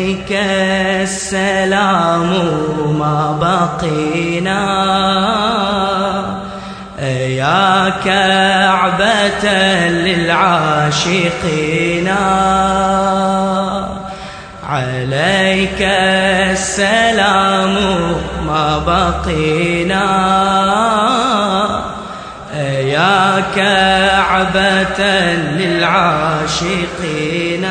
عليك السلام ما بقينا يا كعبة للعاشقين عليك السلام ما بقينا يا كعبة للعاشقين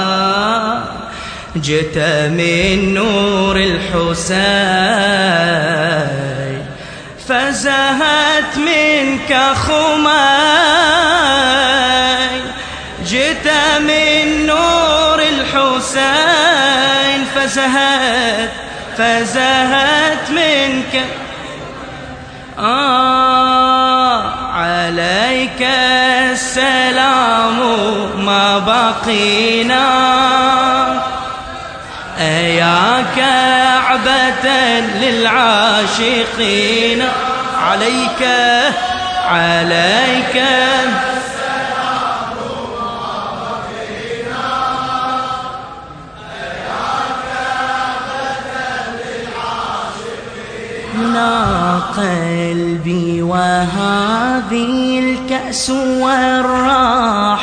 جئت من نور الحسين فزهت منك خمين جئت من نور الحسين فزهت منك عليك السلام ما بقينا يا كعبة للعاشقين عليك السلام ما بقينا يا كعبة للعاشقين هنا قلبي وهذه الكأس والراح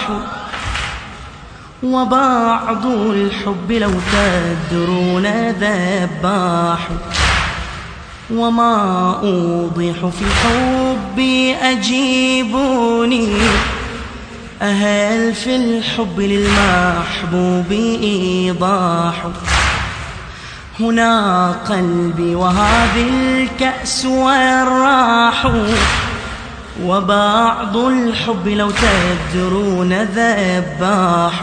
وبعض الحب لو تدرون ذباح وما أوضح في حبي أجيبوني أهل في الحب للمحبوب إيضاح هنا قلبي وهذه الكأس والراح وبعض الحب لو تدرون ذباح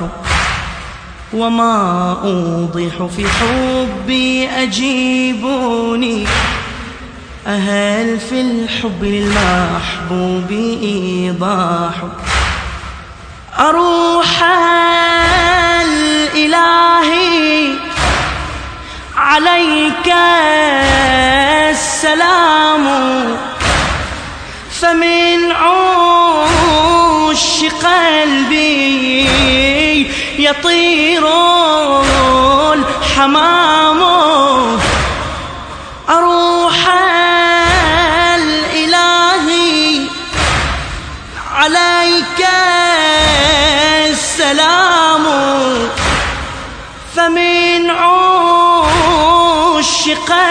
وما أوضح في حبي أجيبوني أهل في الحب للمحبوب إيضاح أروح الإلهي عليك السلام فمن عوش قلبي يطير الحمام أروح الإلهي عليك السلام فمن عوش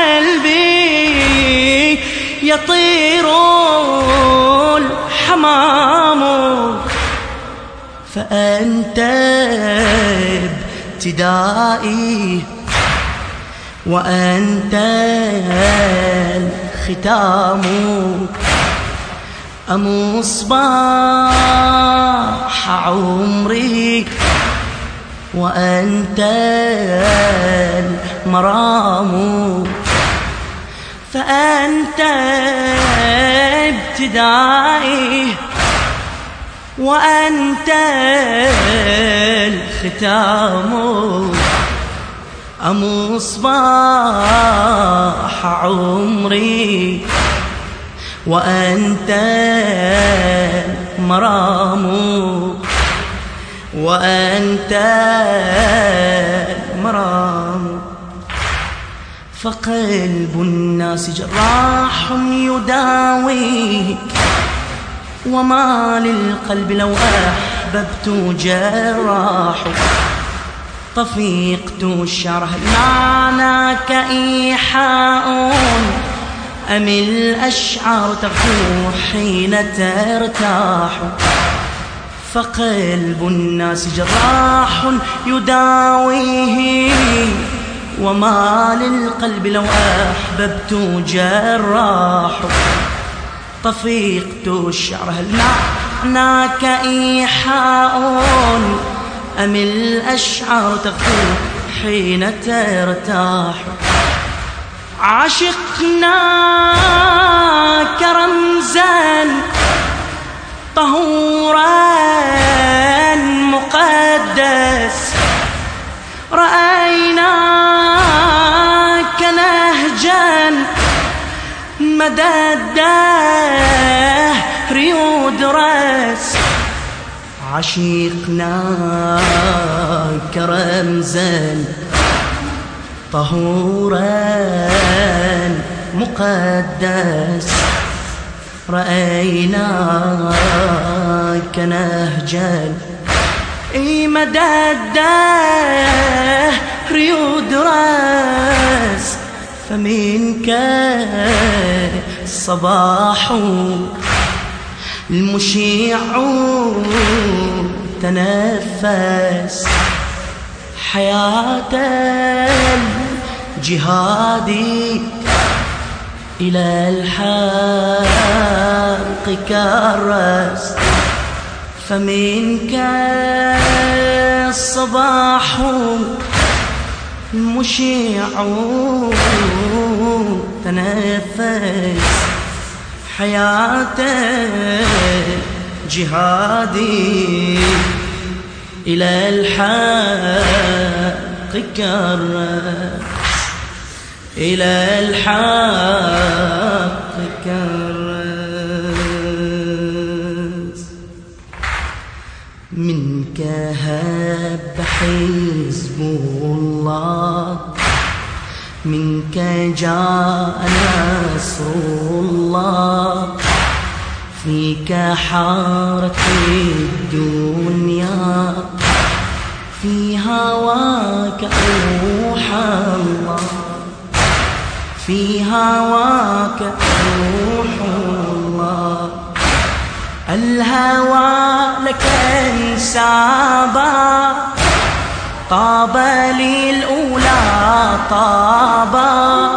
قلبي يطير الحمام فأنت ابتدائي وأنت الختام مصباح عمري وأنت المرام فأنت ابتدائي وأنت الختام مصباح عمري وأنت المرام وأنت المرام فقلب الناس جراح يداويه وما للقلب لو أحببت جراح طفيقت الشعر هل معناك إيحاء أم الأشعار تغفو حين ترتاح فقلب الناس جراح يداويه وما للقلب لو أحببت جراح طفيقت الشعر هل معناك إيحاء أم الأشعار تغفو حين ترتاح عشقناك رمزا طهورا مقدس رأيناك نهجا مدى الدهر يدرس عشقناك رمزا طهورا مقدس رأيناك نهجا مدى الدهر يدرس فمنك الصباح المشيع تنفس حياة الجهاد إلى الحق كرس فمنك الصباح المشيع تنفس حياة جهادي إلى الحق كرس إلى الحق كرس منك هب حزب الله منك جاء نصر الله فيك حارت الدنيا في هواك روح الله في هواك روح الله الهوى لك انسابا طاب لي الأولى طابا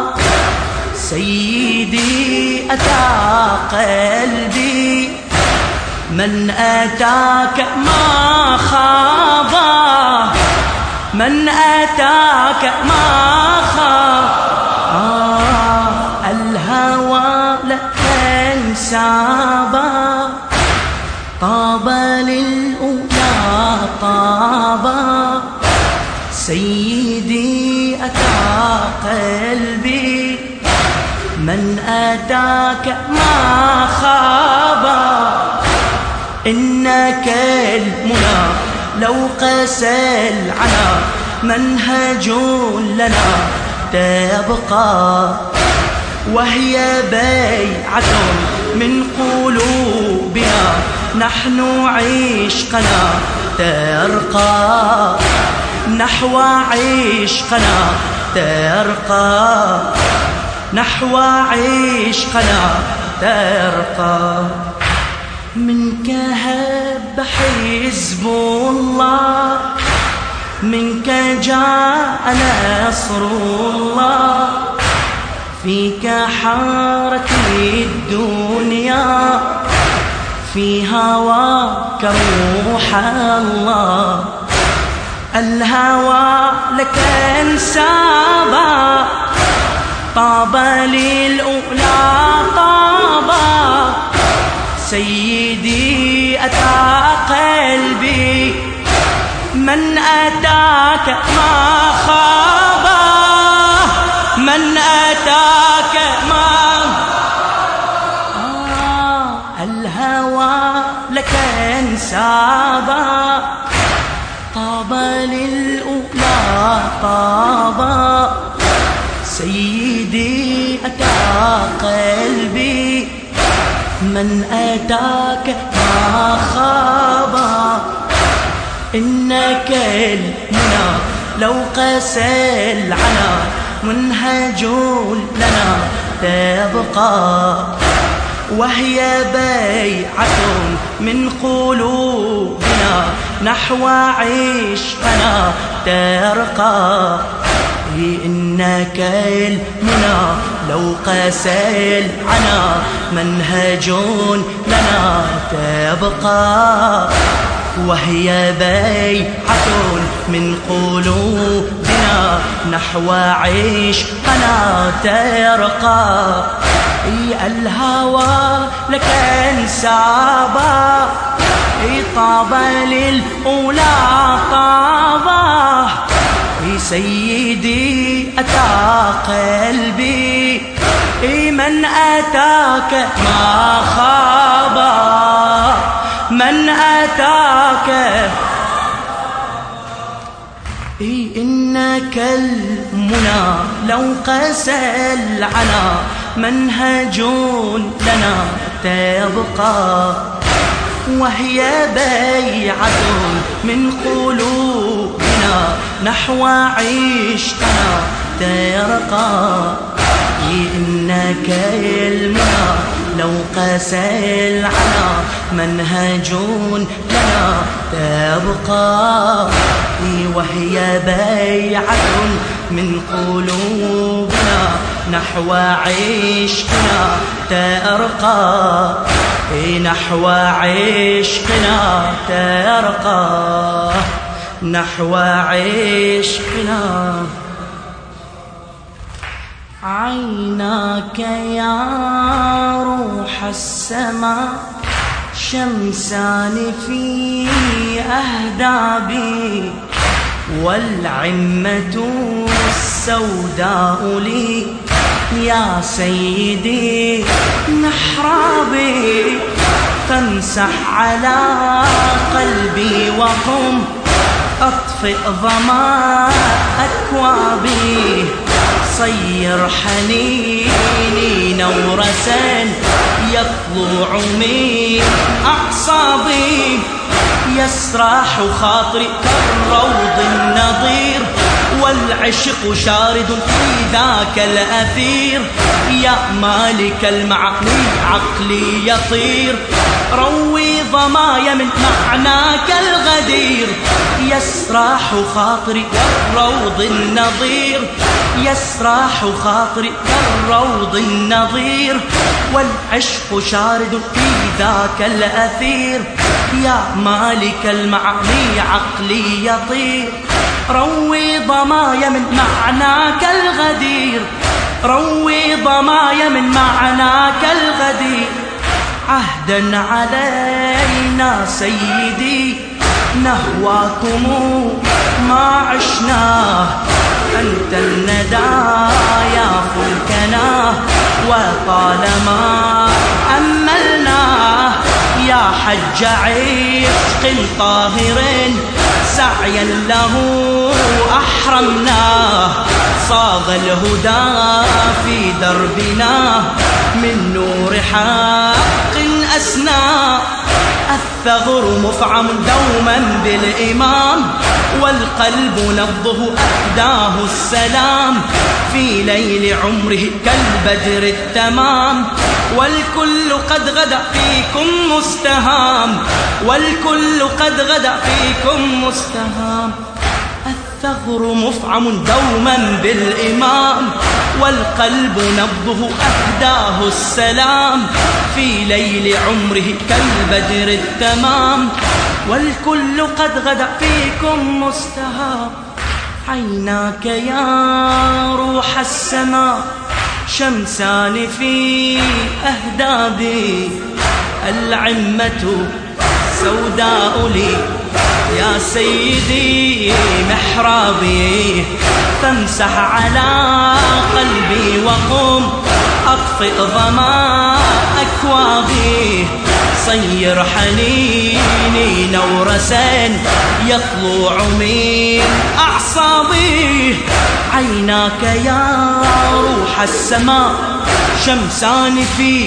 سيدي أتى قلبي من أتاك ما خابا من أتاك ما خابا الهوى لك انسابا طاب للأولى طابا سيدي أتى قلبي من أتاك ما خابا إنك المنى لو قسى العنا منهج لنا تبقى وهي بيعة من قلوبنا نحن عشقنا ترقى نحو عشقنا ترقى نحو عشقنا ترقى منك هب حزب الله منك جاء نصر الله فيك حارت الدنيا في هواك روح الله الهوى لك انسابا طاب للأولى طابا سيدي أتى قلبي من أتاك ما خابا من أتاك ما الهوى لك انسابا طاب للأولى طابا سيدي أتى قلبي من أتاك ما خابا إنك المنى لو قسى العنا منهج لنا تبقى وهي بيعة من قلوبنا نحو عشقنا ترقى إنك المنى لو قسى العنا منهج لنا تبقى وهي بيعة من قلوبنا نحو عشقنا ترقى الهوى لك انسابا طاب للأولى طابا سيدي أتى قلبي من أتاك ما خابا من أتاك إنك المنى لو قسى العنا منهج لنا تبقى، وهي بيعة من قلوبنا نحو عشقنا ترقى. إنك المنى لو قسى العنا منهج لنا تبقى، وهي بيعة من قلوبنا نحو عشقنا ترقى، نحو عشقنا ترقى، نحو عشقنا. عيناك يا روح السماء شمسان في أهدابي، والعمة السوداء لي يا سيدي محرابي. فامسح على قلبي وقم أطفئ ظما أكوابي، صير حنيني نورسا يطلع من أعصابي، يسرح خاطري كالروض النظير، والعشق شارد في ذاك الأثير. يا مالك المعاني عقلي يطير، روي ضمايا من معناك الغدير. يسرح خاطري كالروض النظير، يسرح خاطري كالروض النظير، والعشق شارد في ذاك الأثير. يا مالك المعاني عقلي يطير، روي ضمايا من معناك الغدير، روي ضمايا من معناك الغدير. عهدا علينا سيدي نهواكم ما عشناه، أنت الندى يا فلكنا وطالما أملناه. يا حج عشق طاهر سعيا له أحرمناه، صاغ الهدى في دربنا من نور حق أسنى. الثغر مفعم دوما بالإمام، والقلب نبضه أهداه السلام. في ليل عمره كالبدر التمام، والكل قد غدا فيكم مستهام، والكل قد غدا فيكم مستهام. الثغر مفعم دوما بالإمام، والقلب نبضه أهداه السلام. في ليل عمره كالبدر التمام، والكل قد غدا فيكم مستهام. عيناك يا روح السماء شمسان في أهدابي، العمة سوداء لي يا سيدي محرابي. فامسح على قلبي وقم أطفئ ظما أكوابي، صير حنيني نورسا يطلع من أعصابي. عيناك يا روح السماء شمسان في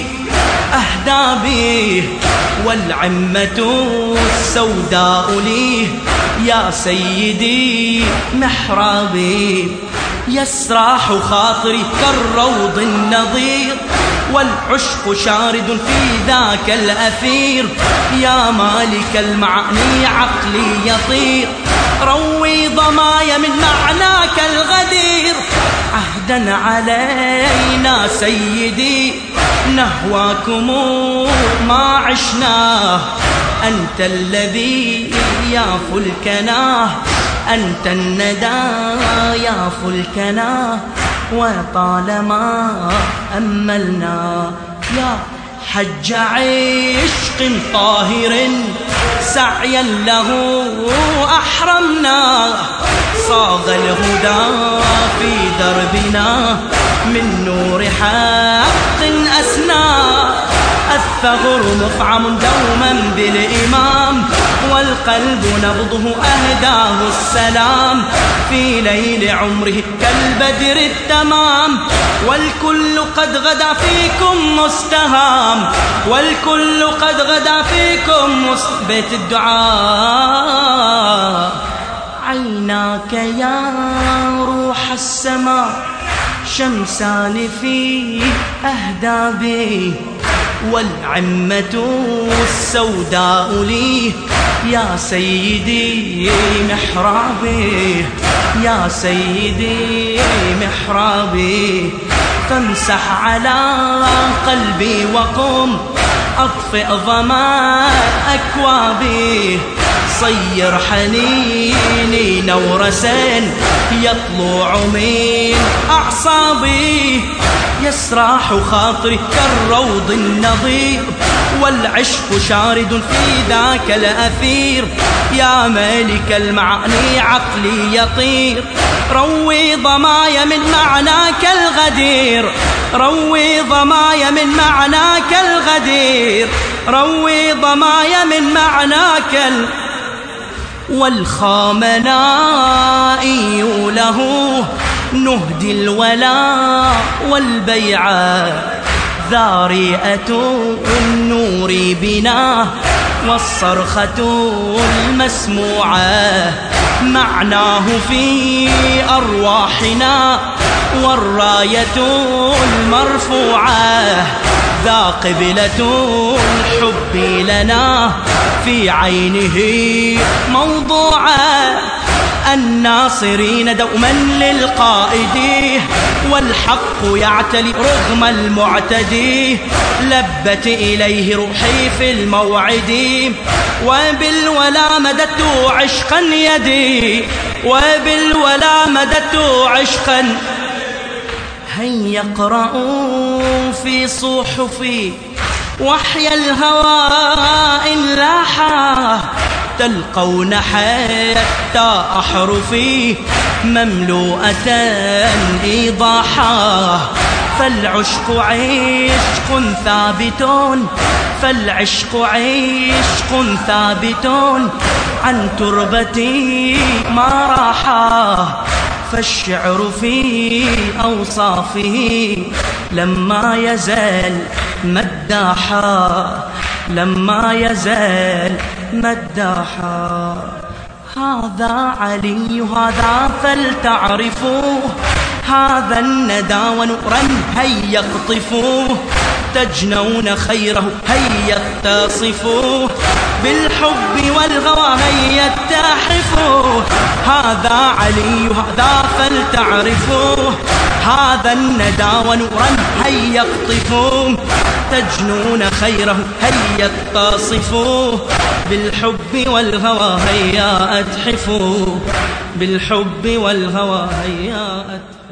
أهدابي، والعمة السوداء لي يا سيدي محرابي. يسرح خاطري كالروض النظير، والعشق شارد في ذاك الأثير. يا مالك المعاني عقلي يطير، روي ضمايا من معناك الغدير. عهدا علينا سيدي نهواكم ما عشناه، أنت الذي يا فلكناه، أنت الندى يا فلكناه وطالما أملنا. يا حج عشق طاهر سعيا له أحرمنا، صاغ الهدى في دربنا من نور حق أسنى. الثغر مفعم دوما بالإمام، والقلب نبضه أهداه السلام. في ليل عمره كالبدر التمام، والكل قد غدا فيكم مستهام، والكل قد غدا فيكم بيت الدعاء. عيناك يا روح السماء شمسان في أهدابي، والعمة السوداء لي يا سيدي محرابي، يا سيدي محرابي. فامسح على قلبي وقم أطفئ ظما أكوابي، صير حنيني نورسا يطلع من أعصابي، يسرح خاطري كالروض النظير، والعشق شارد في ذاك الأثير. يا مالك المعاني عقلي يطير، روي ضمايا من معناك الغدير، روي ضمايا من معناك الغدير، روي ضمايا من معناك والخامنائي له نهدي الولاء والبيعاء، ذارئة النور بنا والصرخة المسموعة، معناه في أرواحنا والراية المرفوعة، ذا قبلة الحب لنا في عينه موضوعة. الناصرين دوما للقائد، والحق يعتلي رغم المعتدي، لبت إليه روحي في الموعد، وبالولا مددت عشقا يدي، وبالولا مددت عشقا. هيا اقرأوا في صحفي وحي الهوى إن لاحا، تلقون حتى أحرفي مملوءة إيضاحا. فالعشق عشق ثابت، فالعشق عشق ثابت عن تربتي ما راحا، فالشعر في أوصافه لما يزال مداحا، لما يزال مداحا. هذا علي هذا فلتعرفوه، هذا الندى ونورا هيا اقطفوه، تجنون خيره هيا اتصفوه، بالحب والغوى هيا اتحفوه. هذا علي هذا فلتعرفوه، هذا الندى ونورا هيا اقطفوه، تجنون خيره هيا اتصفوه، بالحب والهوى هيا اتحفوه، بالحب والهوى هيا